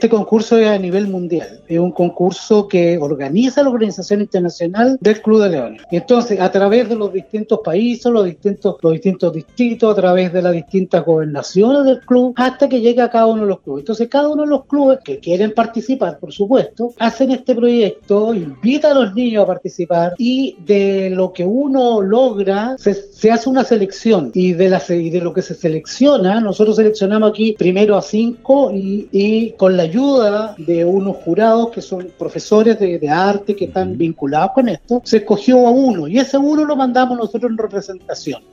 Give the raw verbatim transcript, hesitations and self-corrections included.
Este concurso es a nivel mundial, es un concurso que organiza la Organización Internacional del Club de Leones. Entonces, a través de los distintos países, los distintos, los distintos distritos, a través de las distintas gobernaciones del club, hasta que llega a cada uno de los clubes. Entonces, cada uno de los clubes que quieren participar, por supuesto, hacen este proyecto, invitan a los niños a participar y de lo que uno logra, se, se hace una selección y de, la, y de lo que se selecciona, nosotros seleccionamos aquí primero a cinco y, y con la ayuda de unos jurados que son profesores de, de arte que están vinculados con esto, se escogió a uno y ese uno lo mandamos nosotros en representación.